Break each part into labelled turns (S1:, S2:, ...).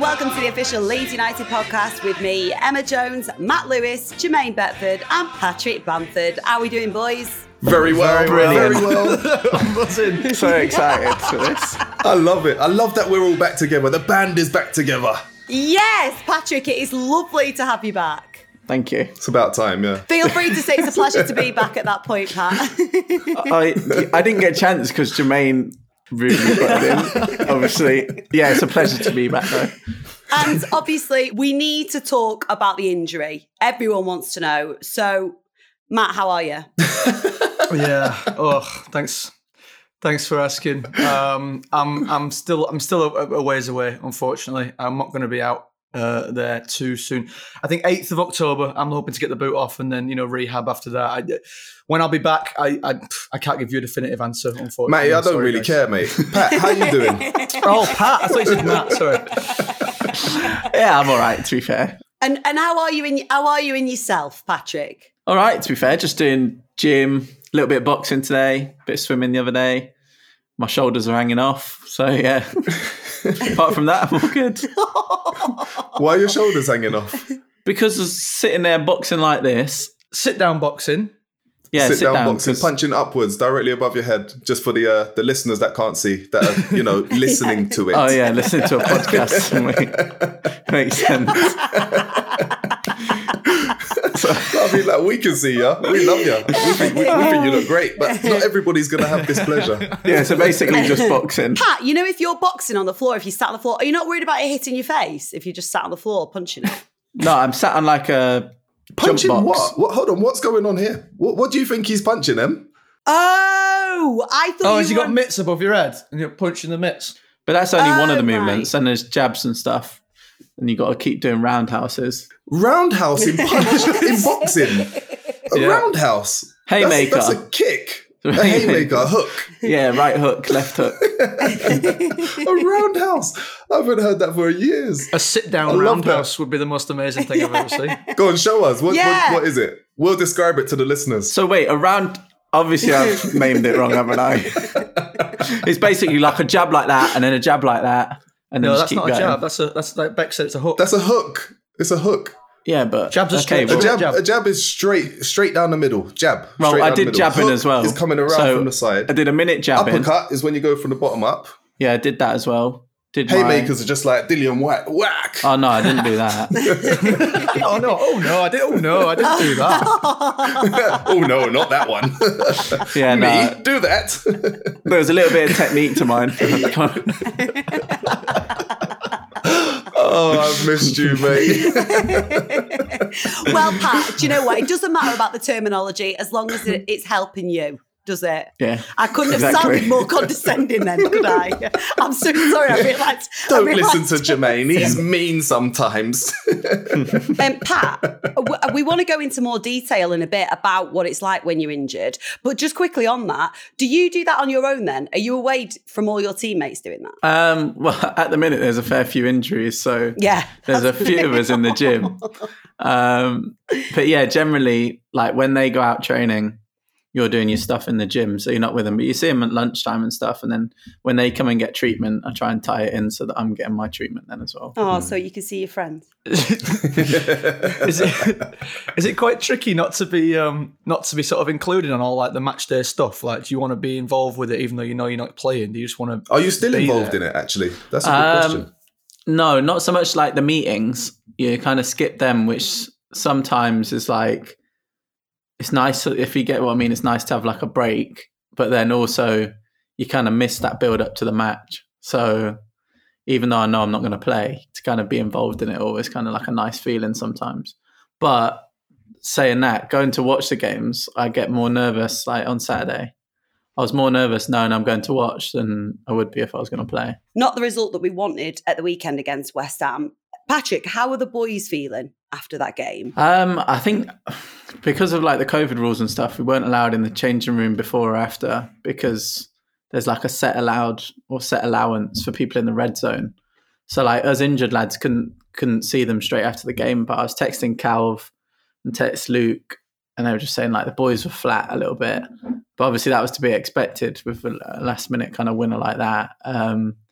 S1: welcome to the official Leeds United podcast with me, Emma Jones, Matt Lewis, Jermaine Betford and Patrick Bamford. How are we doing, boys?
S2: Very well.
S3: Brilliant.
S2: Very well.
S3: I'm buzzing. So excited for this.
S2: I love it. I love that we're all back together. The band is back together.
S1: Yes, Patrick, it is lovely to have you back.
S3: Thank you.
S2: It's about time, yeah.
S1: Feel free to say it's a pleasure to be back at that point, Pat.
S3: I didn't get a chance because Jermaine really got it in. Obviously, yeah, it's a pleasure to be back though.
S1: And obviously, we need to talk about the injury. Everyone wants to know. So, Matt, how are you?
S4: Yeah. Oh, thanks for asking. I'm still a ways away. Unfortunately, I'm not going to be out there too soon. I think 8th of October. I'm hoping to get the boot off and then rehab after that. When I'll be back, I can't give you a definitive answer. Unfortunately,
S2: Matty, I don't really care, mate. Pat, how you doing?
S4: Oh, Pat. I thought you said Matt. Sorry.
S3: Yeah, I'm all right. To be fair.
S1: And how are you in yourself, Patrick?
S3: All right. To be fair, just doing gym, a little bit of boxing today, a bit of swimming the other day. My shoulders are hanging off. So yeah. Apart from that, I'm all good.
S2: Why are your shoulders hanging off?
S3: Because of sitting there boxing like this.
S4: Sit down boxing.
S3: Yeah,
S2: sit down boxing,
S3: 'cause-
S2: punching upwards directly above your head, just for the listeners that can't see, that are, listening to it.
S3: Oh yeah, listening to a podcast makes sense.
S2: I mean, like, we can see you. We love you. We think you look great, but not everybody's going to have this pleasure.
S3: Yeah, so basically just boxing.
S1: Pat, if you're boxing on the floor, if you sat on the floor, are you not worried about it hitting your face if you just sat on the floor punching it?
S3: No, I'm sat on like a
S2: Punching
S3: jump box.
S2: what? Hold on, what's going on here? What do you think he's punching, Em?
S1: Oh, I thought
S4: Oh, has he got mitts above your head and you're punching the mitts?
S3: But that's only one of the
S1: right.
S3: movements, and there's jabs and stuff. And you got to keep doing roundhouses.
S2: Roundhouse in boxing. A roundhouse.
S3: Haymaker.
S2: That's a kick. A haymaker, a hook.
S3: Yeah, right hook, left hook.
S2: A roundhouse. I haven't heard that for years.
S4: A sit-down
S2: love
S4: roundhouse would be the most amazing thing I've ever seen.
S2: Go on, show us. What
S1: Yeah.
S2: is it? We'll describe it to the listeners.
S3: So wait, obviously I've named it wrong, haven't I? It's basically like a jab like that, and then a jab like that, and then
S4: No,
S3: just
S4: that's
S3: keep
S4: not
S3: going.
S4: a jab. That's like Beck said, it's a hook.
S2: That's a hook. It's a hook.
S3: Yeah, but
S4: Jabs are straight.
S3: well,
S2: A jab is straight down the middle. Jab.
S3: well,
S2: straight
S3: I
S2: down the
S3: did
S2: middle.
S3: jabbing
S2: Hook
S3: as well.
S2: is coming around
S3: So
S2: from the side.
S3: I did a minute jabbing.
S2: Uppercut is when you go from the bottom up.
S3: Yeah, I did that as well.
S2: Haymakers are just like Dillian White. Whack.
S3: Oh no, I didn't do that.
S4: I didn't do that.
S2: Oh no, not that one.
S3: Yeah, no.
S2: Me, do that.
S3: There was a little bit of technique to mine.
S2: Oh, I've missed you, mate.
S1: Well, Pat, do you know what? It doesn't matter about the terminology as long as it's helping you, does it?
S3: Yeah,
S1: I couldn't have
S3: exactly.
S1: sounded more condescending then, could I? I'm so sorry. I realised.
S2: Don't listen to Jermaine. He's mean sometimes.
S1: Pat, we want to go into more detail in a bit about what it's like when you're injured. But just quickly on that, do you do that on your own then? Are you away from all your teammates doing that?
S3: Well, at the minute there's a fair few injuries, so
S1: Yeah.
S3: there's a few of us in the gym. But yeah, generally, like when they go out training, you're doing your stuff in the gym, so you're not with them, but you see them at lunchtime and stuff. And then when they come and get treatment, I try and tie it in so that I'm getting my treatment then as well.
S1: Oh, so you can see your friends.
S4: Is it quite tricky not to be sort of included on all like the match day stuff? Like, do you want to be involved with it even though you know you're not playing? Do you just want to?
S2: Are you still
S4: be
S2: involved
S4: there?
S2: in it, actually? That's a good question.
S3: No, not so much like the meetings. You kind of skip them, which sometimes is like, it's nice if you get what I mean. It's nice to have like a break, but then also you kind of miss that build up to the match. So even though I know I'm not going to play, to kind of be involved in it all is kind of like a nice feeling sometimes. But saying that, going to watch the games, I get more nervous. Like on Saturday, I was more nervous knowing I'm going to watch than I would be if I was going to play.
S1: Not the result that we wanted at the weekend against West Ham. Patrick, how are the boys feeling after that game?
S3: I think because of like the COVID rules and stuff, we weren't allowed in the changing room before or after because there's like a set allowance for people in the red zone. So like us injured lads couldn't see them straight after the game. But I was texting Calv and text Luke, and they were just saying like the boys were flat a little bit. But obviously that was to be expected with a last minute kind of winner like that.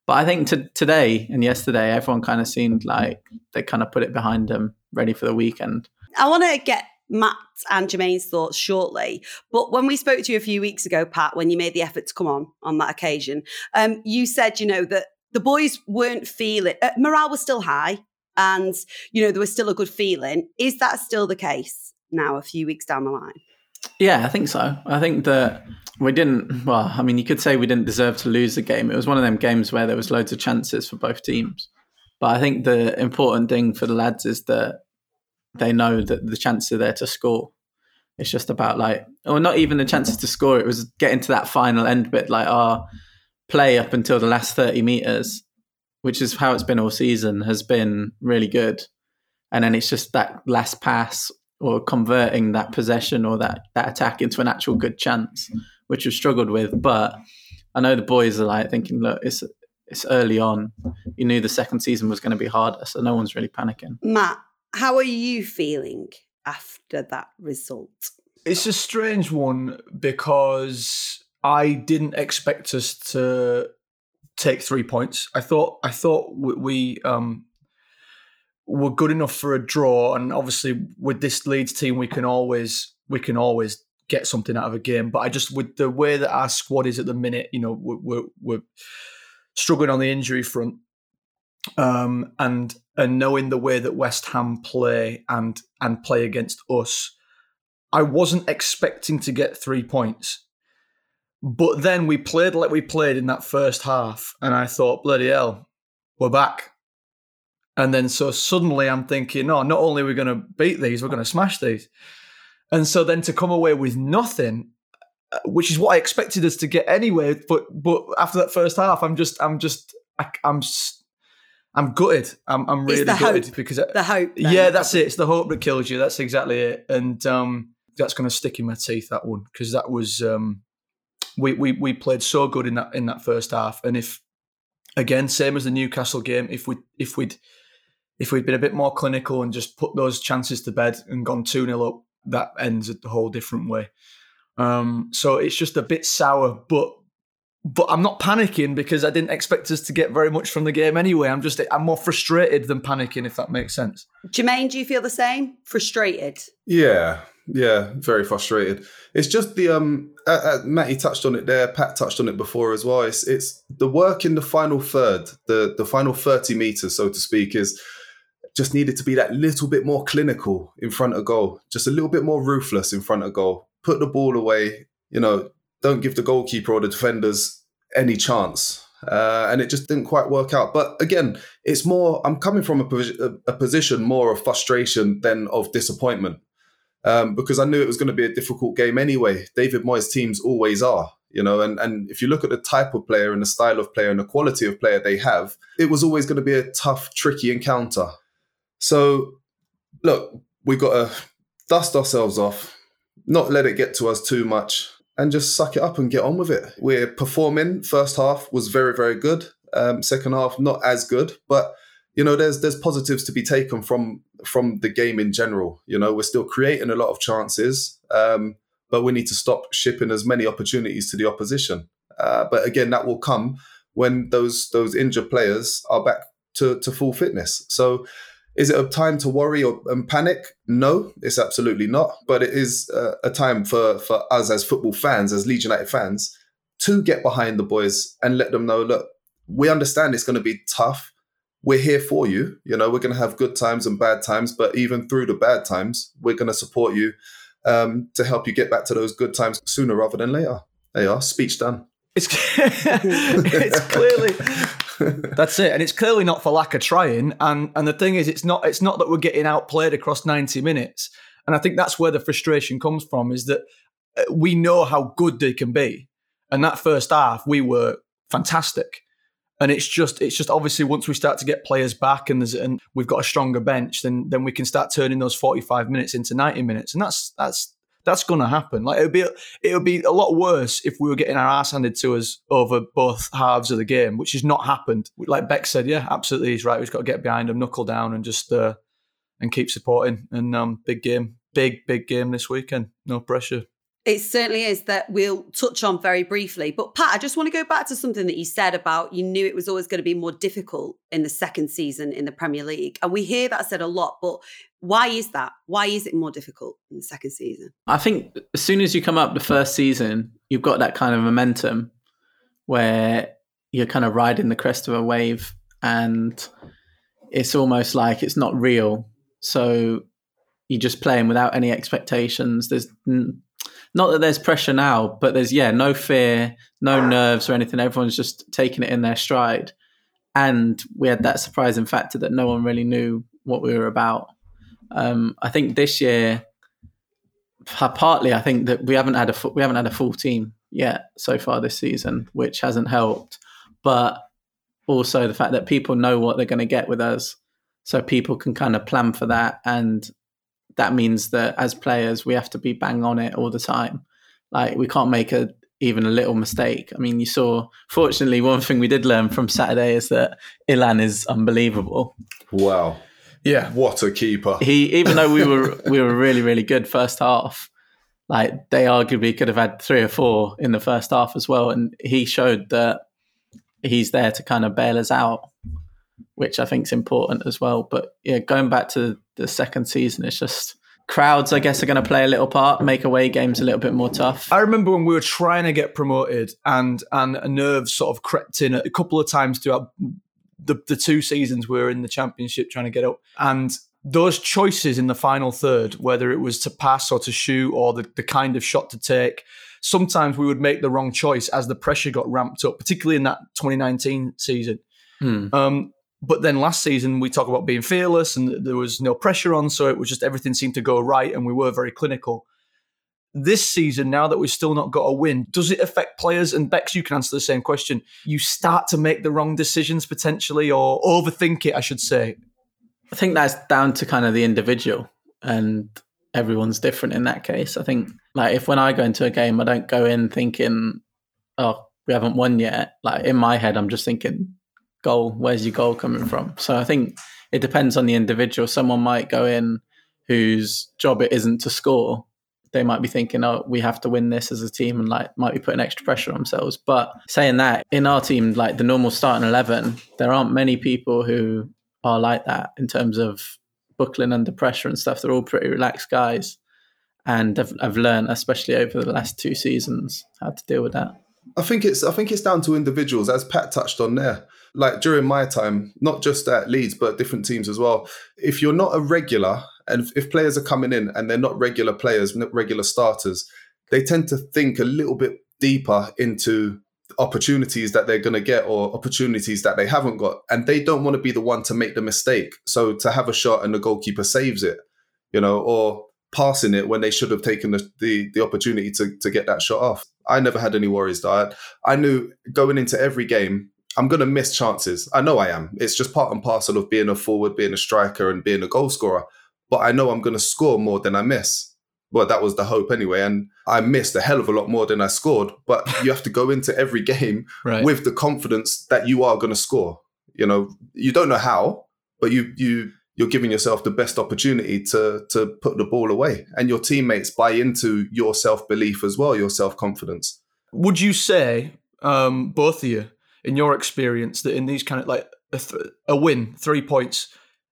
S3: But I think today and yesterday, everyone kind of seemed like they kind of put it behind them, ready for the weekend.
S1: I want to get Matt and Jermaine's thoughts shortly. But when we spoke to you a few weeks ago, Pat, when you made the effort to come on that occasion, you said, that the boys weren't feeling, morale was still high and, there was still a good feeling. Is that still the case now, a few weeks down the line?
S3: Yeah, I think so. I think that we didn't, you could say we didn't deserve to lose the game. It was one of them games where there was loads of chances for both teams. But I think the important thing for the lads is that they know that the chances are there to score. It's just about or not even the chances to score. It was getting to that final end bit, our play up until the last 30 metres, which is how it's been all season, has been really good. And then it's just that last pass or converting that possession or that attack into an actual good chance, which we've struggled with. But I know the boys are thinking, look, it's early on. You knew the second season was going to be harder, so no one's really panicking.
S1: Matt, how are you feeling after that result?
S4: It's a strange one because I didn't expect us to take 3 points. I thought we were good enough for a draw, and obviously with this Leeds team, we can always get something out of a game. But I just, with the way that our squad is at the minute, we're struggling on the injury front, and knowing the way that West Ham play and play against us, I wasn't expecting to get 3 points. But then we played like we played in that first half, and I thought, bloody hell, we're back. And then so suddenly I'm thinking, no, not only are we going to beat these, we're going to smash these. And so then to come away with nothing, which is what I expected us to get anyway. But after that first half, I'm gutted. I'm really gutted because
S1: the hope. Then.
S4: Yeah, that's it. It's the hope that kills you. That's exactly it. And that's going to stick in my teeth, that one, because that was we played so good in that first half. And if, again, same as the Newcastle game, if we'd been a bit more clinical and just put those chances to bed and gone 2-0 up, that ends a whole different way. So it's just a bit sour, but I'm not panicking because I didn't expect us to get very much from the game anyway. I'm more frustrated than panicking, if that makes sense.
S1: Jermaine, do you feel the same? Frustrated?
S2: Yeah, very frustrated. It's just the Matty touched on it there. Pat touched on it before as well. It's the work in the final third, the final 30 meters, so to speak, is just needed to be that little bit more clinical in front of goal, just a little bit more ruthless in front of goal. Put the ball away, don't give the goalkeeper or the defenders any chance. And it just didn't quite work out. But again, it's more, I'm coming from a position more of frustration than of disappointment. Because I knew it was going to be a difficult game anyway. David Moyes' teams always are, and if you look at the type of player and the style of player and the quality of player they have, it was always going to be a tough, tricky encounter. So, look, we've got to dust ourselves off, not let it get to us too much, and just suck it up and get on with it. We're performing. First half was very, very good. Second half, not as good, but there's positives to be taken from the game in general. We're still creating a lot of chances, but we need to stop shipping as many opportunities to the opposition. But again, that will come when those injured players are back to full fitness. So is it a time to worry and panic? No, it's absolutely not. But it is a time for us as football fans, as Leeds United fans, to get behind the boys and let them know, look, we understand it's going to be tough. We're here for you. We're going to have good times and bad times, but even through the bad times, we're going to support you to help you get back to those good times sooner rather than later. There you are, speech done.
S4: It's clearly that's it, and it's clearly not for lack of trying. And the thing is, it's not that we're getting outplayed across 90 minutes. And I think that's where the frustration comes from, is that we know how good they can be, and that first half we were fantastic. And it's just obviously once we start to get players back and we've got a stronger bench, then we can start turning those 45 minutes into 90 minutes, and that's going to happen. Like it would be a lot worse if we were getting our arse handed to us over both halves of the game, which has not happened. Like Beck said, yeah, absolutely, he's right. We've got to get behind them, knuckle down, and just and keep supporting. And big game this weekend. No pressure.
S1: It certainly is, that we'll touch on very briefly. But Pat, I just want to go back to something that you said about you knew it was always going to be more difficult in the second season in the Premier League. And we hear that said a lot, but why is that? Why is it more difficult in the second season?
S3: I think as soon as you come up the first season, you've got that kind of momentum where you're kind of riding the crest of a wave, and it's almost like it's not real. So you're just playing without any expectations. There's not that there's pressure now, but there's, no fear, no nerves or anything. Everyone's just taking it in their stride. And we had that surprising factor that no one really knew what we were about. I think this year, partly, I think that we haven't had a full team yet so far this season, which hasn't helped. But also the fact that people know what they're going to get with us, so people can kind of plan for that. And that means that as players, we have to be bang on it all the time. Like, we can't make even a little mistake. I mean, you saw, fortunately, one thing we did learn from Saturday is that Ilan is unbelievable.
S2: Wow.
S4: Yeah.
S2: What a keeper.
S3: Even though we were really, really good first half, like, they arguably could have had 3 or 4 in the first half as well. And he showed that he's there to kind of bail us out, which I think is important as well. But yeah, going back to the second season, it's just crowds, I guess, are going to play a little part, make away games a little bit more tough.
S4: I remember when we were trying to get promoted and a nerve sort of crept in a couple of times throughout the 2 seasons we were in the Championship trying to get up. And those choices in the final third, whether it was to pass or to shoot or the kind of shot to take, sometimes we would make the wrong choice as the pressure got ramped up, particularly in that 2019 season. But then last season, we talk about being fearless and there was no pressure on, so it was just everything seemed to go right and we were very clinical. This season, now that we've still not got a win, does it affect players? And Bex, you can answer the same question. You start to make the wrong decisions potentially, or overthink it, I should say.
S3: I think that's down to kind of the individual, and everyone's different in that case. I think, like, if when I go into a game, I don't go in thinking, oh, we haven't won yet. Like, in my head, I'm just thinking, goal, where's your goal coming from? So I think it depends on the individual. Someone might go in whose job it isn't to score. They might be thinking, oh, we have to win this as a team, and like might be putting extra pressure on themselves. But saying that, in our team, like the normal starting 11, there aren't many people who are like that in terms of buckling under pressure and stuff. They're all pretty relaxed guys, and I've learned, especially over the last 2 seasons, how to deal with that.
S2: I think it's down to individuals, as Pat touched on there. Like, during my time, not just at Leeds, but different teams as well. If you're not a regular, and if players are coming in and they're not regular players, not regular starters, they tend to think a little bit deeper into opportunities that they're going to get or opportunities that they haven't got. And they don't want to be the one to make the mistake. So to have a shot and the goalkeeper saves it, or passing it when they should have taken the opportunity to get that shot off. I never had any worries. I knew going into every game, I'm going to miss chances. I know I am. It's just part and parcel of being a forward, being a striker and being a goal scorer. But I know I'm going to score more than I miss. Well, that was the hope anyway. And I missed a hell of a lot more than I scored. But you have to go into every game with the confidence that you are going to score. You don't know how, but you're giving yourself the best opportunity to put the ball away. And your teammates buy into your self-belief as well, your self-confidence.
S4: Would you say, both of you, in your experience, that in these kind of like a win, 3 points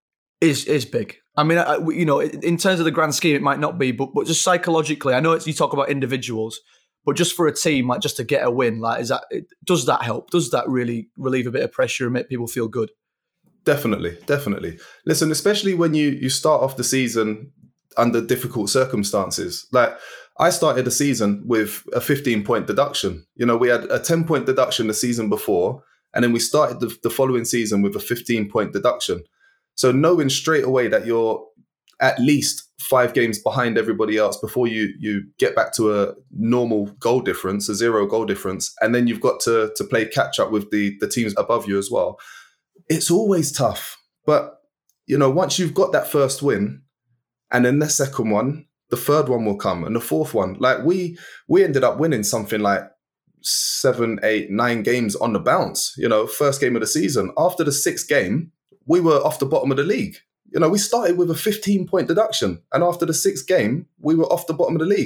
S4: is big? I mean, in terms of the grand scheme, it might not be, but just psychologically, I know you talk about individuals, but just for a team, like just to get a win, like does that help? Does that really relieve a bit of pressure and make people feel good?
S2: Definitely. Listen, especially when you start off the season under difficult circumstances. Like, I started the season with a 15-point deduction. We had a 10-point deduction the season before, and then we started the following season with a 15-point deduction. So knowing straight away that you're at least 5 games behind everybody else before you get back to a normal goal difference, a 0 goal difference, and then you've got to play catch up with the teams above you as well. It's always tough. But, once you've got that first win, and then the second one, the third one will come, and the fourth one. Like, we ended up winning something like 7, 8, 9 games on the bounce, first game of the season. After the 6th game, we were off the bottom of the league. We started with a 15-point deduction, and after the 6th game, we were off the bottom of the league.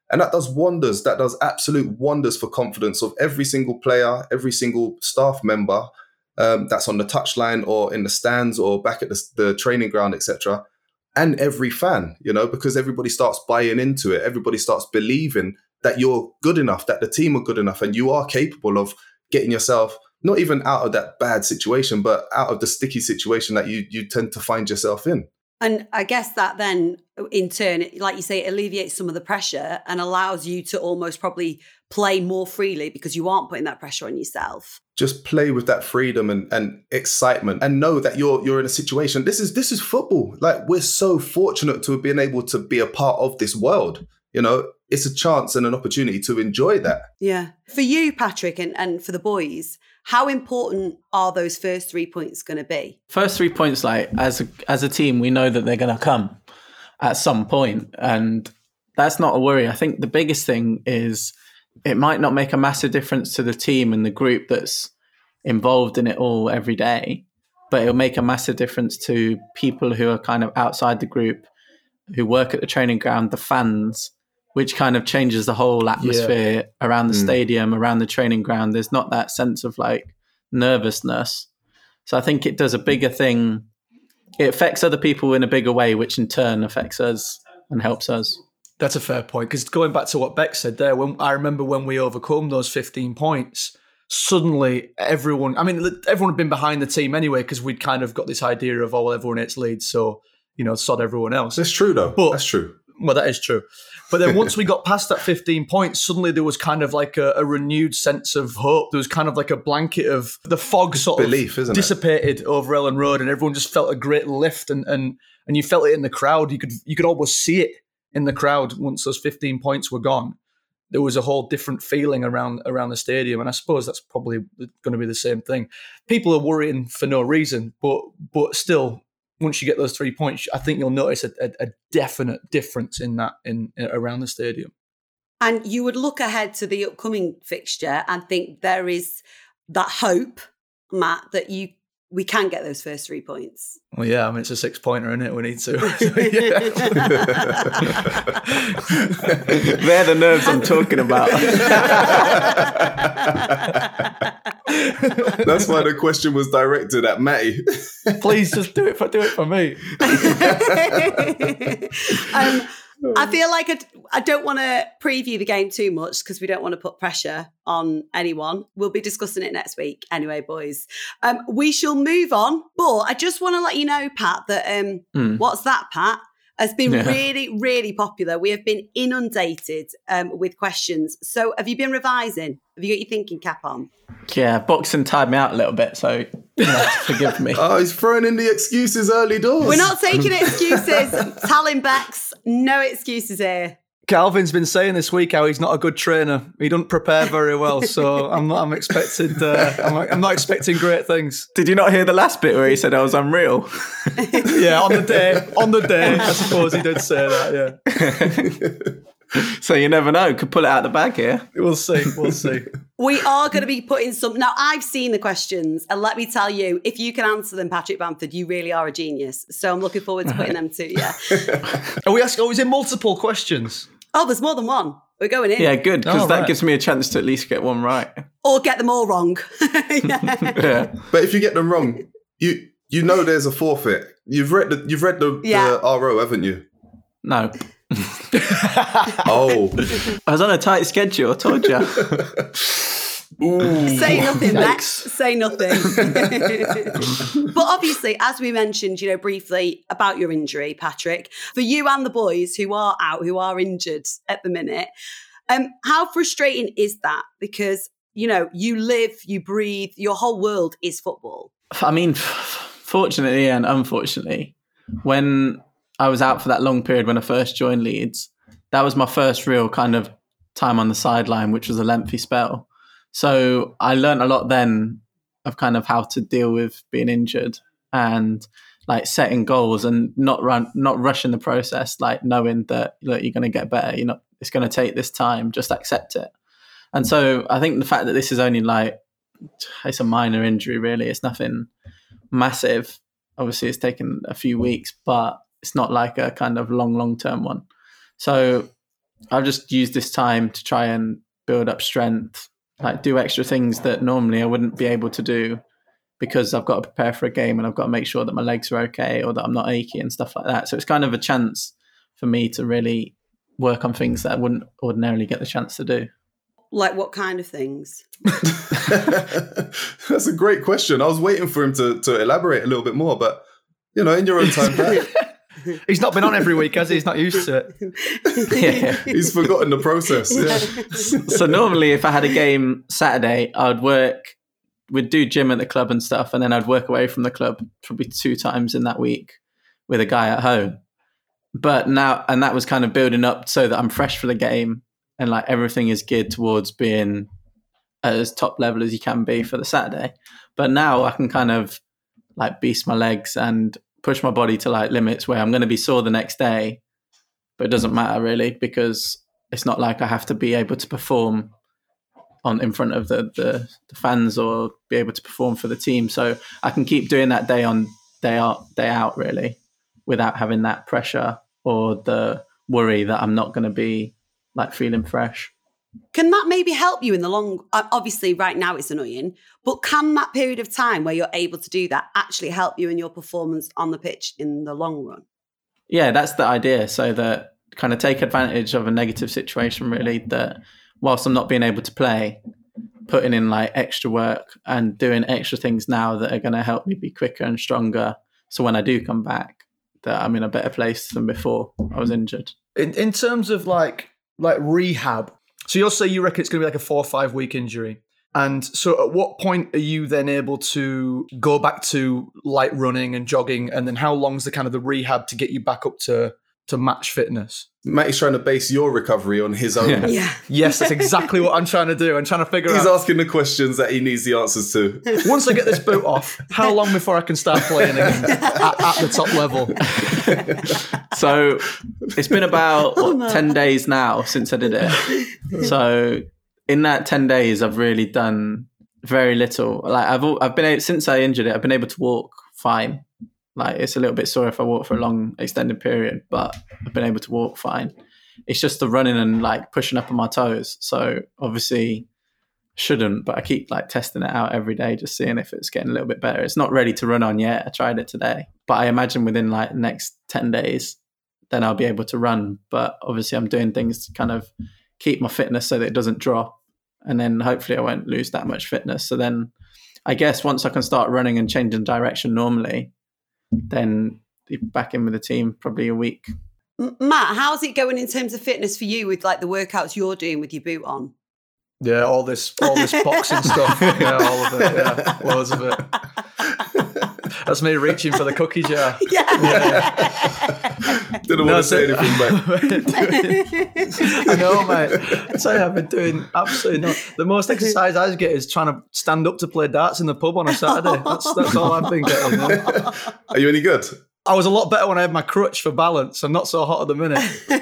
S2: And that does wonders. That does absolute wonders for confidence of every single player, every single staff member that's on the touchline or in the stands or back at the training ground, etc. And every fan, because everybody starts buying into it. Everybody starts believing that you're good enough, that the team are good enough, and you are capable of getting yourself not even out of that bad situation, but out of the sticky situation that you tend to find yourself in.
S1: And I guess that then, in turn, like you say, it alleviates some of the pressure and allows you to almost probably play more freely because you aren't putting that pressure on yourself.
S2: Just play with that freedom and excitement, and know that you're in a situation. This is football. Like, we're so fortunate to have been able to be a part of this world. It's a chance and an opportunity to enjoy that.
S1: Yeah. For you, Patrick, and for the boys, how important are those first 3 points going to be?
S3: First 3 points, like as a team, we know that they're going to come at some point, and that's not a worry. I think the biggest thing is it might not make a massive difference to the team and the group that's involved in it all every day, but it'll make a massive difference to people who are kind of outside the group, who work at the training ground, the fans, which kind of changes the whole atmosphere around the stadium, around the training ground. There's not that sense of like nervousness. So I think it does a bigger thing. It affects other people in a bigger way, which in turn affects us and helps us.
S4: That's a fair point. Because going back to what Beck said there, I remember when we overcome those 15 points, suddenly everyone had been behind the team anyway, because we'd kind of got this idea of, everyone hates Leeds, so, sod everyone else.
S2: That's true, though. That's true.
S4: Well, that is true. But then once we got past that 15 points, suddenly there was kind of like a renewed sense of hope. There was kind of like a blanket of the fog sort of dissipated over Ellen Road, and everyone just felt a great lift, and you felt it in the crowd. You could almost see it in the crowd once those 15 points were gone. There was a whole different feeling around the stadium, and I suppose that's probably going to be the same thing. People are worrying for no reason, but still, once you get those 3 points, I think you'll notice a definite difference in that in around the stadium.
S1: And you would look ahead to the upcoming fixture and think there is that hope, Matt, that we can get those first 3 points.
S4: Well, yeah, it's a 6-pointer, isn't it? We need to.
S3: They're the nerves I'm talking about.
S2: That's why the question was directed at Matty.
S4: Please just do it for me.
S1: I feel like I don't want to preview the game too much because we don't want to put pressure on anyone. We'll be discussing it next week anyway, boys. We shall move on, but I just want to let you know, Pat, that What's That, Pat? Has been really, really popular. We have been inundated with questions. So have you been revising? Have you got your thinking cap on?
S3: Yeah, boxing tied me out a little bit, so forgive me.
S2: Oh, he's throwing in the excuses early doors.
S1: We're not taking excuses. Talon Becks, no excuses here.
S4: Calvin's been saying this week how he's not a good trainer. He doesn't prepare very well, so I'm not expecting great things.
S3: Did you not hear the last bit where he said I was unreal?
S4: Yeah, on the day, I suppose he did say that. Yeah.
S3: So you never know. Could pull it out the bag here.
S4: We'll see.
S1: We are going to be putting some... Now, I've seen the questions, and let me tell you, if you can answer them, Patrick Bamford, you really are a genius. So I'm looking forward to putting them to you.
S4: Are we asking? Is it multiple questions?
S1: Oh, there's more than one. We're going in.
S3: Yeah, good, because that gives me a chance to at least get one right.
S1: Or get them all wrong.
S3: Yeah.
S2: But if you get them wrong, you know there's a forfeit. You've read the RO, haven't you?
S3: No.
S2: Oh.
S3: I was on a tight schedule, I told you.
S1: Ooh, say nothing, Max. Say nothing. But obviously, as we mentioned, briefly about your injury, Patrick, for you and the boys who are out, who are injured at the minute, how frustrating is that? Because, you live, you breathe, your whole world is football.
S3: I mean, fortunately and unfortunately, when I was out for that long period when I first joined Leeds, that was my first real kind of time on the sideline, which was a lengthy spell. So I learned a lot then of kind of how to deal with being injured and like setting goals and not rushing the process, like knowing that you're going to get better. It's going to take this time, just accept it. And so I think the fact that this is only it's a minor injury, really. It's nothing massive. Obviously, it's taken a few weeks, but it's not like a kind of long-term one. So I've just used this time to try and build up strength, like do extra things that normally I wouldn't be able to do because I've got to prepare for a game and I've got to make sure that my legs are okay or that I'm not achy and stuff like that. So it's kind of a chance for me to really work on things that I wouldn't ordinarily get the chance to do.
S1: Like what kind of things?
S2: That's a great question. I was waiting for him to elaborate a little bit more, but, in your own time, Pat.
S4: He's not been on every week, has he? He's not used to it.
S3: Yeah.
S2: He's forgotten the process. Yeah.
S3: So normally if I had a game Saturday, we'd do gym at the club and stuff, and then I'd work away from the club probably 2 times in that week with a guy at home. But now, and that was kind of building up so that I'm fresh for the game and like everything is geared towards being as top level as you can be for the Saturday. But now I can kind of like beast my legs and push my body to like limits where I'm going to be sore the next day, but it doesn't matter really because it's not like I have to be able to perform in front of the fans or be able to perform for the team. So I can keep doing that day out really without having that pressure or the worry that I'm not going to be like feeling fresh.
S1: Can that maybe help you in the long, obviously right now it's annoying, but can that period of time where you're able to do that actually help you in your performance on the pitch in the long run?
S3: Yeah, that's the idea. So that kind of take advantage of a negative situation really, that whilst I'm not being able to play, putting in like extra work and doing extra things now that are going to help me be quicker and stronger. So when I do come back, that I'm in a better place than before I was injured.
S4: In terms of like rehab, so you'll say you reckon it's going to be like a 4 or 5 week injury. And so at what point are you then able to go back to light running and jogging? And then how long's the kind of the rehab to get you back up to match fitness?
S2: Matty's trying to base your recovery on his own.
S1: Yeah.
S4: Yes, that's exactly what I'm trying to do. I'm trying to figure out.
S2: He's asking the questions that he needs the answers to.
S4: Once I get this boot off, how long before I can start playing again at the top level?
S3: So it's been about 10 days now since I did it. So in that 10 days, I've really done very little. Like I've been able, since I injured it, I've been able to walk fine. Like it's a little bit sore if I walk for a long extended period, but I've been able to walk fine. It's just the running and like pushing up on my toes. So obviously shouldn't, but I keep like testing it out every day, just seeing if it's getting a little bit better. It's not ready to run on yet. I tried it today, but I imagine within like the next 10 days, then I'll be able to run. But obviously I'm doing things to kind of keep my fitness so that it doesn't drop. And then hopefully I won't lose that much fitness. So then I guess once I can start running and changing direction normally, then be back in with the team probably a week.
S1: Matt, how's it going in terms of fitness for you with like the workouts you're doing with your boot on?
S4: Yeah, all this boxing stuff. Yeah, all of it. Yeah, loads of it. That's me reaching for the cookie jar.
S1: Yeah.
S2: Didn't want to say anything, mate.
S4: I know, mate. I tell you, I've been doing absolutely not. The most exercise I get is trying to stand up to play darts in the pub on a Saturday. That's all I've been getting.
S2: Are you any good?
S4: I was a lot better when I had my crutch for balance. I'm not so hot at the minute.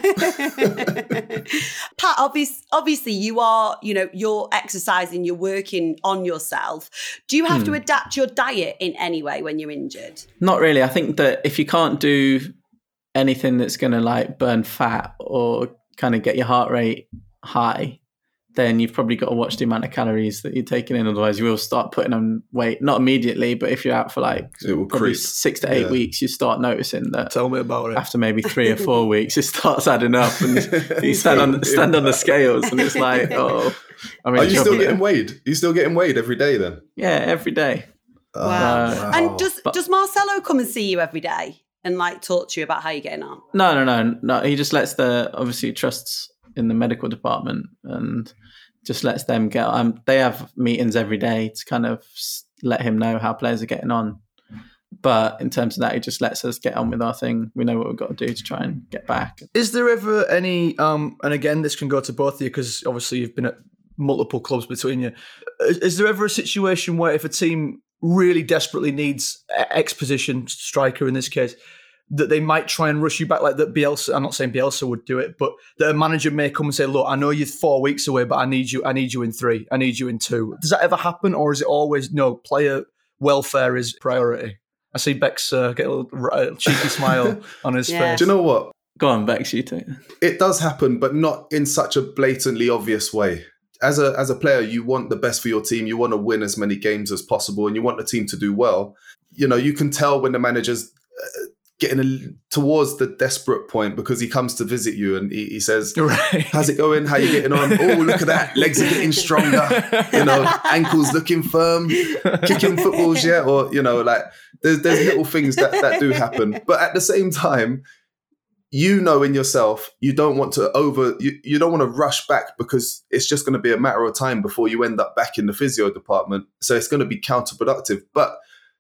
S1: Pat, obviously you are, you're exercising, you're working on yourself. Do you have to adapt your diet in any way when you're injured?
S3: Not really. I think that if you can't do anything that's going to like burn fat or kind of get your heart rate high, then you've probably got to watch the amount of calories that you're taking in. Otherwise, you will start putting on weight. Not immediately, but if you're out for like probably 6 to 8 weeks, you start noticing that.
S4: Tell me about it.
S3: After maybe 3 or 4 weeks, it starts adding up, and you stand on the scales, and it's like, oh.
S2: Are you still getting weighed? Are you still getting weighed every day then?
S3: Yeah, every day.
S1: Wow. And does Marcelo come and see you every day and like talk to you about how you're getting on?
S3: No. He just lets obviously trusts in the medical department and just lets them get on. They have meetings every day to kind of let him know how players are getting on. But in terms of that, he just lets us get on with our thing. We know what we've got to do to try and get back.
S4: Is there ever any, and again, this can go to both of you because obviously you've been at multiple clubs between you. Is there ever a situation where if a team really desperately needs X position, striker in this case, that they might try and rush you back, like that Bielsa, I'm not saying Bielsa would do it, but that a manager may come and say, look, I know you're 4 weeks away, but I need you in 3, I need you in 2. Does that ever happen, or is it always, no, player welfare is priority? I see Bex get a little cheeky smile on his face.
S2: Do you know what?
S3: Go on, Bex, you take it.
S2: It does happen, but not in such a blatantly obvious way. As a player, you want the best for your team. You want to win as many games as possible, and you want the team to do well. You know, you can tell when the manager's getting towards the desperate point because he comes to visit you and he says, right. How's it going? How you getting on? Oh, look at that. Legs are getting stronger. You know, ankles looking firm, kicking footballs, yeah. Or, you know, like there's little things that do happen. But at the same time, you know in yourself, you don't want to you don't want to rush back because it's just going to be a matter of time before you end up back in the physio department. So it's going to be counterproductive. But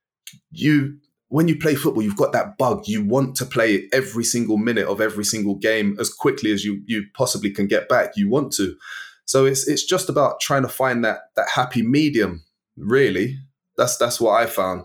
S2: when you play football, you've got that bug. You want to play every single minute of every single game as quickly as you possibly can get back. You want to. So it's just about trying to find that happy medium, really. That's what I found.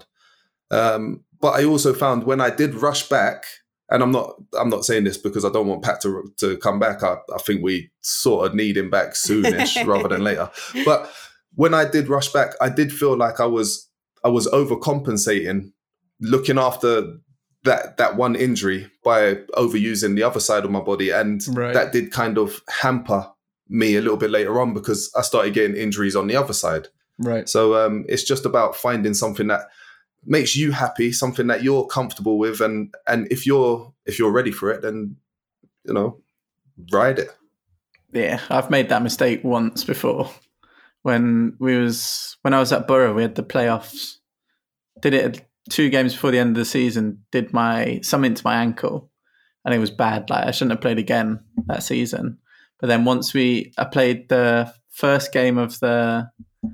S2: But I also found when I did rush back, and I'm not saying this because I don't want Pat to come back. I think we sort of need him back soonish rather than later. But when I did rush back, I did feel like I was overcompensating, looking after that one injury by overusing the other side of my body. And that did kind of hamper me a little bit later on because I started getting injuries on the other side. Right. So it's just about finding something that makes you happy, something that you're comfortable with. And if you're ready for it, then, you know, ride it.
S3: Yeah, I've made that mistake once before. When I was at Borough, we had the playoffs. Did it 2 games before the end of the season, did something to my ankle, and it was bad. Like I shouldn't have played again that season. But then once I played the first game of the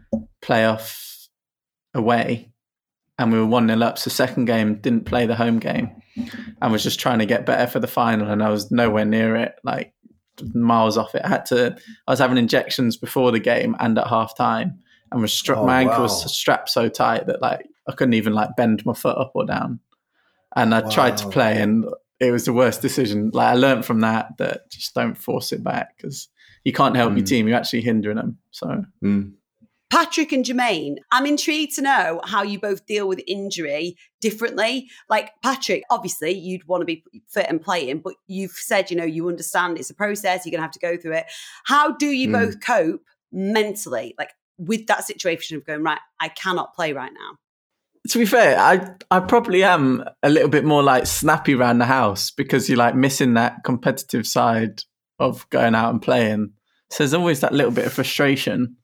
S3: playoff away, and we were 1-0 up. So second game, didn't play the home game, and was just trying to get better for the final, and I was nowhere near it, like miles off it. I was having injections before the game and at half time, and my ankle was strapped so tight that like I couldn't even like bend my foot up or down. And I tried to play, and it was the worst decision. Like I learned from that just don't force it back because you can't help your team. You're actually hindering them. So.
S1: Patrick and Jermaine, I'm intrigued to know how you both deal with injury differently. Like Patrick, obviously you'd want to be fit and playing, but you've said, you know, you understand it's a process, you're going to have to go through it. How do you both cope mentally, like with that situation of going, right, I cannot play right now?
S3: To be fair, I probably am a little bit more like snappy around the house because you're like missing that competitive side of going out and playing. So there's always that little bit of frustration.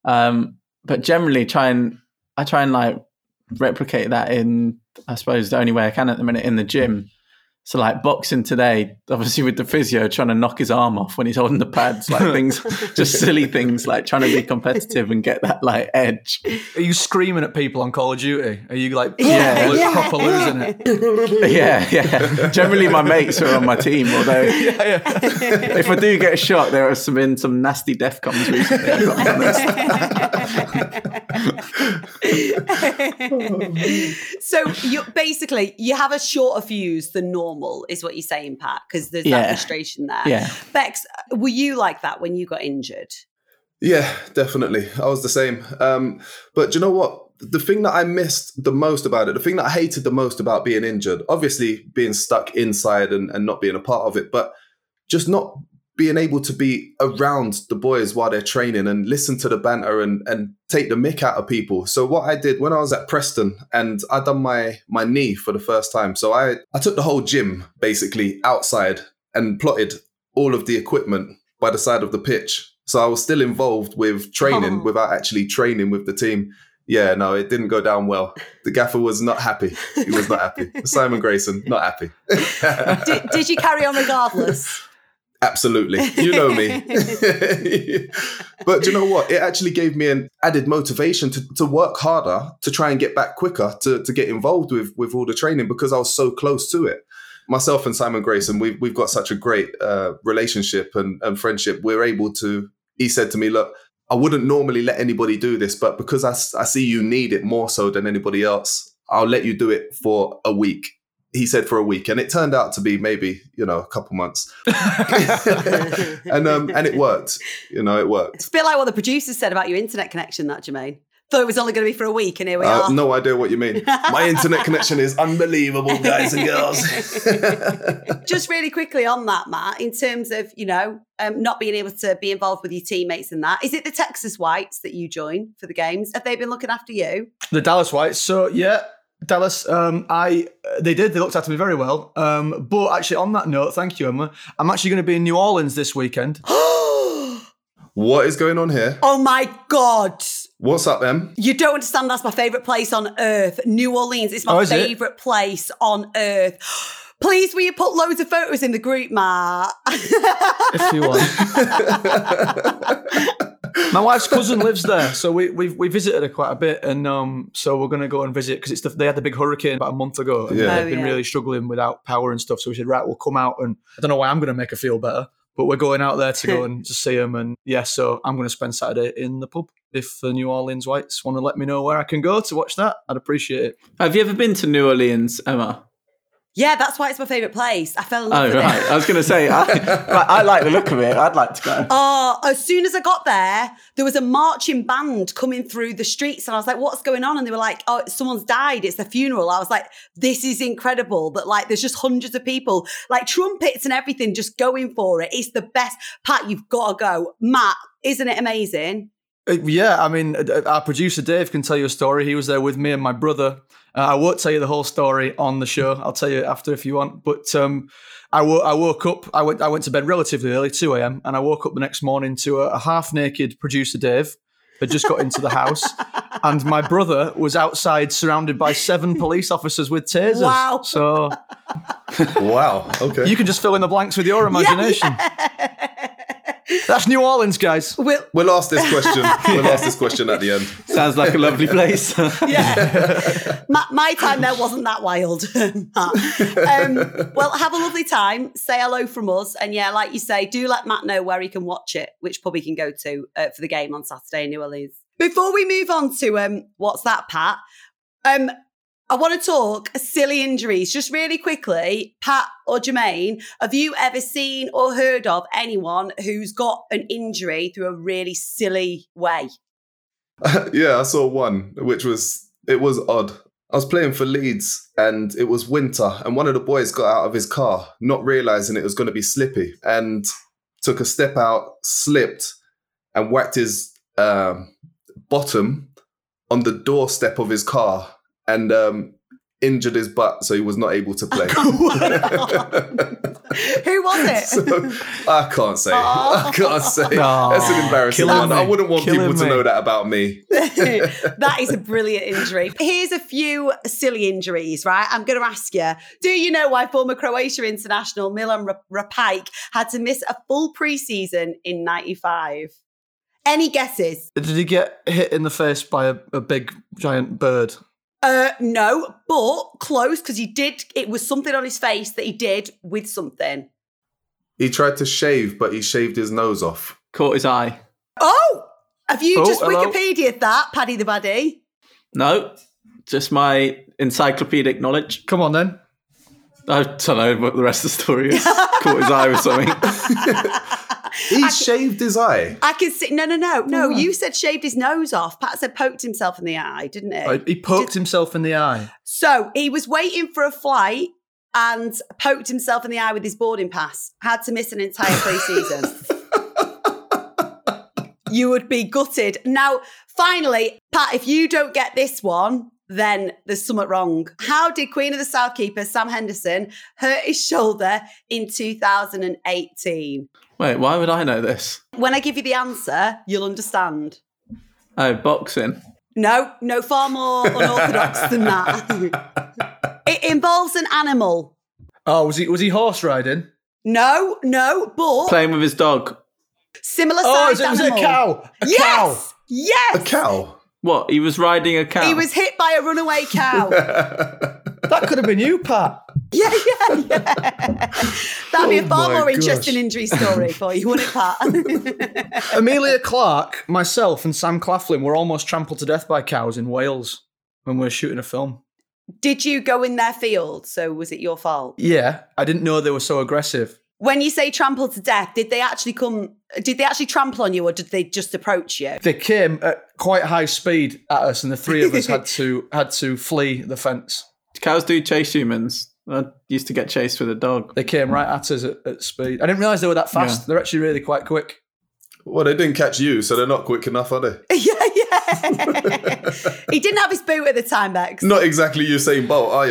S3: But generally I try and like replicate that in, I suppose, the only way I can at the minute in the gym. So like boxing today, obviously with the physio trying to knock his arm off when he's holding the pads, like things, just silly things, like trying to be competitive and get that like edge.
S4: Are you screaming at people on Call of Duty? Are you like proper losing it?
S3: Yeah. Generally my mates are on my team, although if I do get a shot, there have been some nasty DEFCONs recently, I've got to be honest.
S1: So you have a shorter fuse than normal, is what you're saying, Pat, because there's that frustration there.
S3: Yeah.
S1: Bex, were you like that when you got injured?
S2: Yeah, definitely. I was the same. But do you know what? The thing that I missed the most about it, the thing that I hated the most about being injured, obviously being stuck inside and not being a part of it, but just not being able to be around the boys while they're training and listen to the banter and take the mick out of people. So what I did when I was at Preston and I done my knee for the first time. So I took the whole gym basically outside and plotted all of the equipment by the side of the pitch. So I was still involved with training without actually training with the team. Yeah, no, it didn't go down well. The gaffer was not happy. He was not happy. Simon Grayson, not happy.
S1: Did you carry on regardless?
S2: Absolutely. You know me. But do you know what? It actually gave me an added motivation to work harder, to try and get back quicker, to get involved with all the training because I was so close to it. Myself and Simon Grayson, we've got such a great relationship and friendship. We're able to, he said to me, look, I wouldn't normally let anybody do this, but because I see you need it more so than anybody else, I'll let you do it for a week. He said for a week, and it turned out to be maybe, a couple months. and it worked. It worked.
S1: It's a bit like what the producers said about your internet connection, that, Jermaine. Thought it was only going to be for a week, and here we are.
S2: No idea what you mean. My internet connection is unbelievable, guys and girls.
S1: Just really quickly on that, Matt, in terms of, not being able to be involved with your teammates and that, is it the Texas Whites that you join for the games? Have they been looking after you?
S4: The Dallas Whites. So, yeah, Dallas, they looked after me very well. But actually, on that note, thank you, Emma, I'm actually going to be in New Orleans this weekend.
S2: What is going on here?
S1: Oh my God.
S2: What's up, Em?
S1: You don't understand, that's my favourite place on earth. New Orleans is my favourite place on earth. Please, will you put loads of photos in the group, Matt?
S4: If you want. My wife's cousin lives there, so we visited her quite a bit, and so we're going to go and visit, because they had the big hurricane about a month ago, and they've been really struggling without power and stuff, so we said, right, we'll come out, and I don't know why I'm going to make her feel better, but we're going out there to go and to see them, and so I'm going to spend Saturday in the pub. If the New Orleans Whites want to let me know where I can go to watch that, I'd appreciate it.
S3: Have you ever been to New Orleans, Emma?
S1: Yeah, that's why it's my favourite place. I fell in love with it.
S3: I was going to say, I like the look of it. I'd like to go.
S1: Oh, as soon as I got there was a marching band coming through the streets, and I was like, what's going on? And they were like, oh, someone's died. It's the funeral. I was like, this is incredible that there's just hundreds of people, trumpets and everything just going for it. It's the best. Pat, you've got to go. Matt, isn't it amazing?
S4: Yeah, I mean, our producer Dave can tell you a story. He was there with me and my brother. I won't tell you the whole story on the show. I'll tell you after if you want. But I woke up. I went to bed relatively early, 2 a.m., and I woke up the next morning to a half-naked producer Dave had just got into the house, and my brother was outside surrounded by 7 police officers with tasers.
S1: Wow.
S4: So,
S2: wow. Okay.
S4: You can just fill in the blanks with your imagination. Yeah. That's New Orleans, guys.
S2: We'll ask this question. We'll ask this question at the end.
S3: Sounds like a lovely place.
S1: Yeah. My time there wasn't that wild. Well, have a lovely time. Say hello from us. And yeah, like you say, do let Matt know where he can watch it, which pub he can go to for the game on Saturday in New Orleans. Before we move on to What's That, Pat? I want to talk silly injuries. Just really quickly, Pat or Jermaine, have you ever seen or heard of anyone who's got an injury through a really silly way?
S2: Yeah, I saw one, it was odd. I was playing for Leeds and it was winter, and one of the boys got out of his car, not realising it was going to be slippy, and took a step out, slipped, and whacked his bottom on the doorstep of his car, and injured his butt, so he was not able to play.
S1: Who was it?
S2: So, I can't say. I can't say. That's an embarrassing one. I wouldn't want people to know that about me.
S1: That is a brilliant injury. Here's a few silly injuries, right? I'm going to ask you, do you know why former Croatia international Milan Rapajk had to miss a full pre-season in 95? Any guesses?
S4: Did he get hit in the face by a big, giant bird?
S1: No, but close, because it was something on his face that he did with something.
S2: He tried to shave, but he shaved his nose off.
S3: Caught his eye.
S1: Oh! Have you just
S4: hello?
S1: Wikipedia'd that, Paddy the Baddie?
S3: No, just my encyclopedic knowledge.
S4: Come on, then.
S3: I don't know what the rest of the story is. Caught his eye with something.
S2: He shaved his eye.
S1: I can see. No. You said shaved his nose off. Pat said poked himself in the eye, didn't he?
S4: He poked himself in the eye.
S1: So he was waiting for a flight and poked himself in the eye with his boarding pass. Had to miss an entire pre-season. You would be gutted. Now, finally, Pat, if you don't get this one, then there's something wrong. How did Queen of the South keeper Sam Henderson hurt his shoulder in 2018?
S3: Wait, why would I know this?
S1: When I give you the answer, you'll understand.
S3: Oh, boxing.
S1: No, far more unorthodox than that. It involves an animal.
S4: Oh, was he horse riding?
S1: No, but...
S3: Playing with his dog.
S1: Similar size
S4: animal.
S1: It was
S4: a cow.
S1: Yes!
S2: A cow?
S3: What? He was riding a cow?
S1: He was hit by a runaway cow.
S4: That could have been you, Pat.
S1: Yeah. That'd be a far more interesting injury story for you, wouldn't it, Pat?
S4: Amelia Clark, myself, and Sam Claflin were almost trampled to death by cows in Wales when we were shooting a film.
S1: Did you go in their field? So was it your fault?
S4: Yeah, I didn't know they were so aggressive.
S1: When you say trample to death, did they actually trample on you, or did they just approach you?
S4: They came at quite high speed at us, and the three of us had to flee the fence.
S3: Cows do chase humans. I used to get chased with a dog.
S4: They came right at us at speed. I didn't realise they were that fast. Yeah. They're actually really quite quick.
S2: Well, they didn't catch you, so they're not quick enough, are they?
S1: Yeah. He didn't have his boot at the time, Bex.
S2: Not exactly Usain Bolt, are you?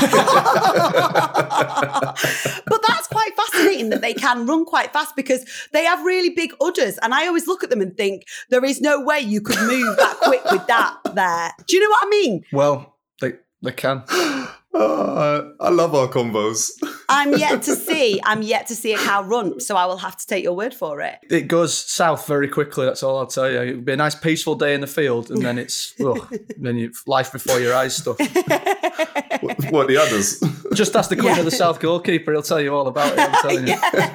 S1: But that's quite fascinating that they can run quite fast because they have really big udders. And I always look at them and think, there is no way you could move that quick with that there. Do you know what I mean?
S4: Well, they can.
S2: I love our combos.
S1: I'm yet to see a cow run, so I will have to take your word for it.
S4: It goes south very quickly, that's all I'll tell you. It'll be a nice peaceful day in the field, and then it's life before your eyes stuff.
S2: What, the others?
S4: Just ask the Queen of the South goalkeeper, he'll tell you all about it, I'm telling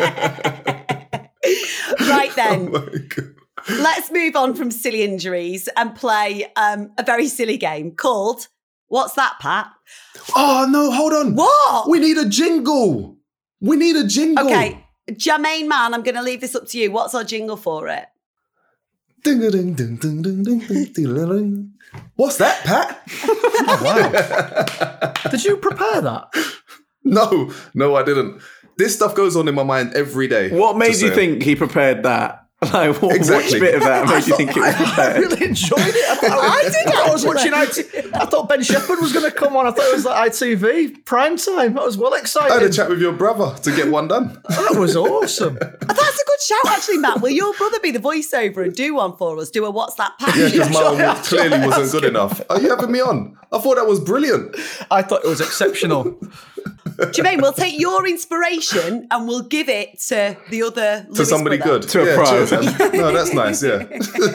S1: you. Right then. Oh my God. Let's move on from silly injuries and play a very silly game called... What's that, Pat?
S2: Oh, no, hold on.
S1: What?
S2: We need a jingle.
S1: Okay, Jermaine, man, I'm going to leave this up to you. What's our jingle for it?
S2: What's that, Pat?
S4: Oh, wow. Did you prepare that?
S2: No, I didn't. This stuff goes on in my mind every day.
S3: What made you think he prepared that? Like,
S2: exactly.
S3: Which bit of that made you think it was prepared?
S4: I really enjoyed it. I was watching I thought Ben Shepherd was going to come on. I thought it was like ITV prime time. I was well excited.
S2: I had a chat with your brother to get one done.
S4: That was awesome.
S1: That's a good shout, actually, Matt. Will your brother be the voiceover and do one for us? Do a What's That, Pat?
S2: Yeah, because mine clearly wasn't good enough. Are you having me on? I thought that was brilliant.
S4: I thought it was exceptional.
S1: Jermaine, we'll take your inspiration and we'll give it to the other
S2: to somebody brother. Good.
S3: To a prize.
S2: No, that's nice, yeah.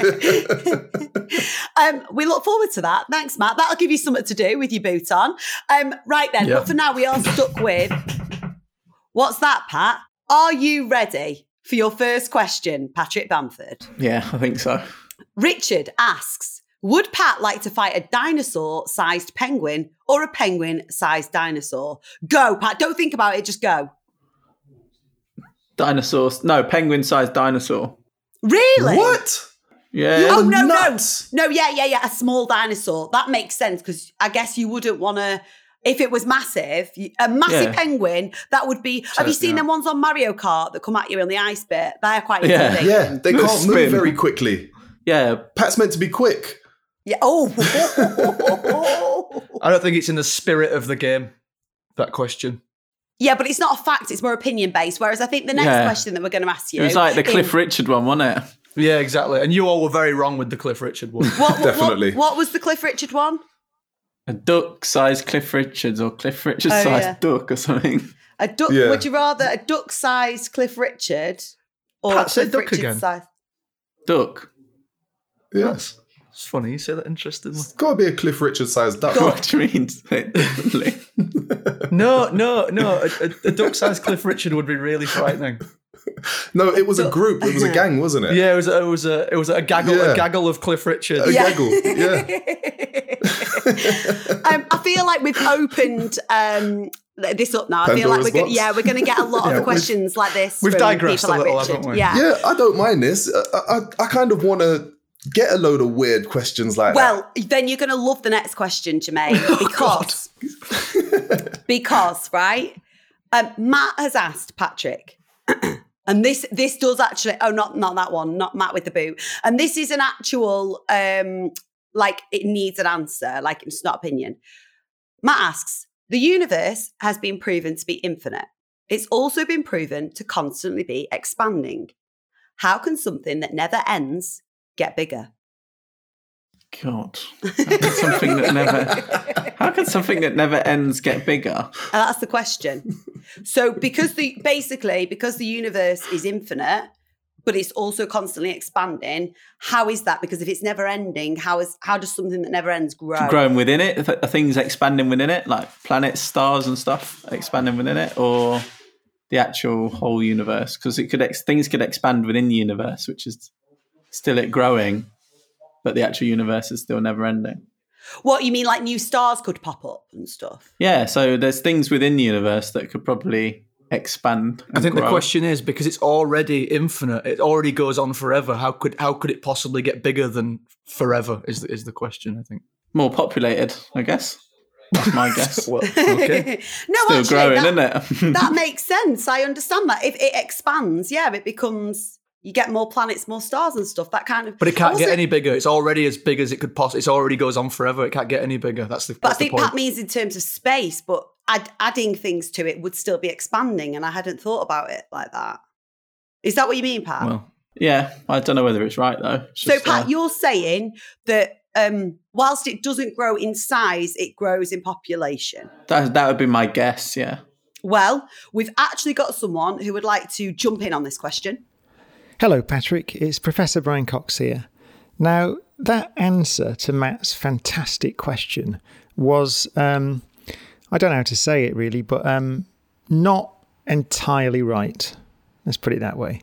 S1: We look forward to that. Thanks, Matt. That'll give you something to do with your boot on. Right then, but for now we are stuck with What's That, Pat? Are you ready for your first question, Patrick Bamford?
S3: Yeah, I think so.
S1: Richard asks, would Pat like to fight a dinosaur-sized penguin or a penguin-sized dinosaur? Go, Pat. Don't think about it. Just go.
S3: Dinosaurs. No, penguin-sized dinosaur.
S1: Really?
S2: What?
S3: Yeah.
S2: Oh,
S1: no.
S2: nuts.
S1: No, yeah. A small dinosaur. That makes sense because I guess you wouldn't want to... If it was massive, a massive penguin, that would be... Have you seen them ones on Mario Kart that come at you on the ice bit? They're quite intimidating.
S2: Yeah, they can't move very quickly.
S3: Yeah.
S2: Pat's meant to be quick.
S1: Yeah. Oh.
S4: I don't think it's in the spirit of the game, that question.
S1: Yeah, but it's not a fact. It's more opinion-based. Whereas I think the next question that we're going to ask you...
S3: It was like the Cliff Richard one, wasn't it?
S4: Yeah, exactly. And you all were very wrong with the Cliff Richard one.
S2: Definitely.
S1: What was the Cliff Richard one?
S3: A duck-sized Cliff Richards or Cliff Richard-sized duck or something.
S1: A duck? Yeah. Would you rather a duck-sized Cliff Richard or
S4: Pat,
S1: a Cliff
S4: duck
S1: Richard size?
S3: Duck.
S2: Yes.
S4: It's funny you say that interestingly.
S2: It's got to be a Cliff Richard-sized duck.
S3: What do you mean?
S4: No. A duck-sized Cliff Richard would be really frightening.
S2: No, it was a group. It was a gang, wasn't it?
S4: Yeah, it was a gaggle of Cliff Richard.
S2: A gaggle, yeah.
S1: I feel like we've opened this up now. I feel like we're going to get a lot of questions like this.
S4: We've digressed a little,
S1: Richard.
S4: haven't we?
S1: Yeah,
S2: I don't mind this. I kind of want to get a load of weird questions like that.
S1: Well, then you're going to love the next question, Jermaine, because right, Matt has asked Patrick. And this does actually, not that one, not Matt with the boot. And this is an actual, like it needs an answer, like it's not opinion. Matt asks, the universe has been proven to be infinite. It's also been proven to constantly be expanding. How can something that never ends get bigger?
S3: God, how can something that never ends get bigger?
S1: That's the question. So because the universe is infinite, but it's also constantly expanding, how is that? Because if it's never ending, how does something that never ends grow?
S3: Growing within it? Are things expanding within it, like planets, stars and stuff expanding within it, or the actual whole universe? Because things could expand within the universe, which is still it growing, but the actual universe is still never ending.
S1: What, you mean like new stars could pop up and stuff?
S3: Yeah, so there's things within the universe that could probably expand.
S4: I think
S3: grow.
S4: the question is, because it's already infinite, it already goes on forever. How could it possibly get bigger than forever? Is the question? I think
S3: More populated, I guess. That's my guess.
S4: Well, okay.
S1: No,
S3: Still
S1: actually,
S3: growing,
S1: that,
S3: isn't it?
S1: that makes sense. I understand that. If it expands, it becomes, you get more planets, more stars and stuff. That kind of.
S4: But it can't get any bigger. It's already as big as it could possibly. It already goes on forever. It can't get any bigger. That's the.
S1: But
S4: that's
S1: I think
S4: the point.
S1: Pat means in terms of space, but adding things to it would still be expanding, and I hadn't thought about it like that. Is that what you mean, Pat?
S4: Well,
S3: yeah, I don't know whether it's right though. It's
S1: So,
S3: just,
S1: Pat, you're saying that whilst it doesn't grow in size, it grows in population.
S3: that would be my guess. Yeah.
S1: Well, we've actually got someone who would like to jump in on this question.
S5: Hello, Patrick. It's Professor Brian Cox here. Now, that answer to Matt's fantastic question was, I don't know how to say it really, but not entirely right. Let's put it that way.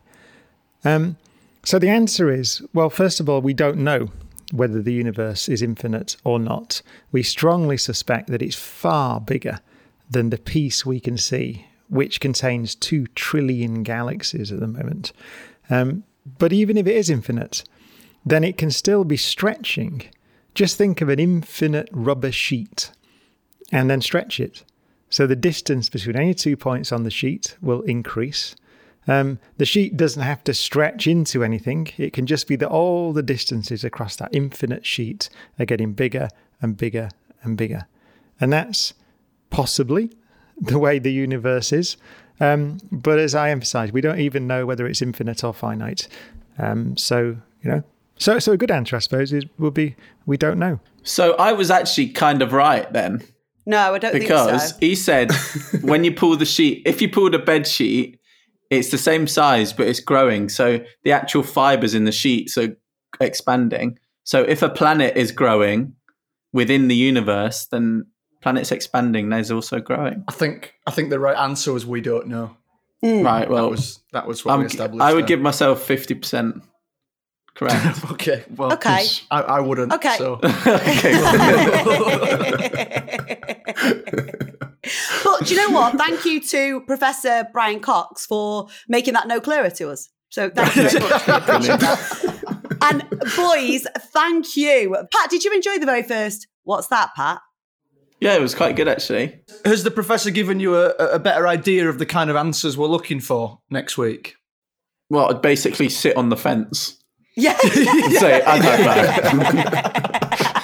S5: So the answer is, well, first of all, we don't know whether the universe is infinite or not. We strongly suspect that it's far bigger than the piece we can see, which contains 2 trillion galaxies at the moment. But even if it is infinite, then it can still be stretching. Just think of an infinite rubber sheet and then stretch it. So the distance between any 2 points on the sheet will increase. The sheet doesn't have to stretch into anything. It can just be that all the distances across that infinite sheet are getting bigger and bigger and bigger. And that's possibly the way the universe is. But as I emphasised, we don't even know whether it's infinite or finite. So a good answer, I suppose, would be we don't know.
S3: So I was actually kind of right then.
S1: No, I don't think so.
S3: Because he said when you pull the sheet, if you pull the bed sheet, it's the same size, but it's growing. So the actual fibers in the sheets are expanding. So if a planet is growing within the universe, then planet's expanding, there's also growing.
S4: I think the right answer was we don't know.
S3: Right. Well,
S4: that was what we established.
S3: I would give myself 50% correct.
S4: Okay. Well,
S1: Okay.
S4: I wouldn't.
S1: Okay.
S4: So.
S1: But do you know what? Thank you to Professor Brian Cox for making that no clearer to us. So thank you very much. We appreciate that. And boys, thank you. Pat, did you enjoy the very first What's That, Pat?
S3: Yeah, it was quite good actually.
S4: Has the professor given you a better idea of the kind of answers we're looking for next week?
S3: Well, I'd basically sit on the fence.
S1: Yeah.
S3: And say, I don't know.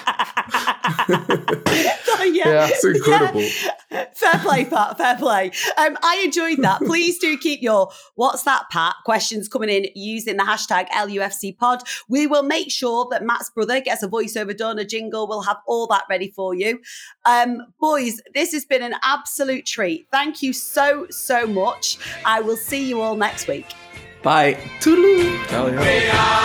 S1: Yeah,
S2: it's incredible.
S1: Yeah. Fair play, Pat. Fair play. I enjoyed that. Please do keep your What's That, Pat questions coming in using the hashtag LUFCpod. We will make sure that Matt's brother gets a voiceover done, a jingle. We'll have all that ready for you. Boys, this has been an absolute treat. Thank you so, so much. I will see you all next week.
S3: Bye.
S2: Toodaloo.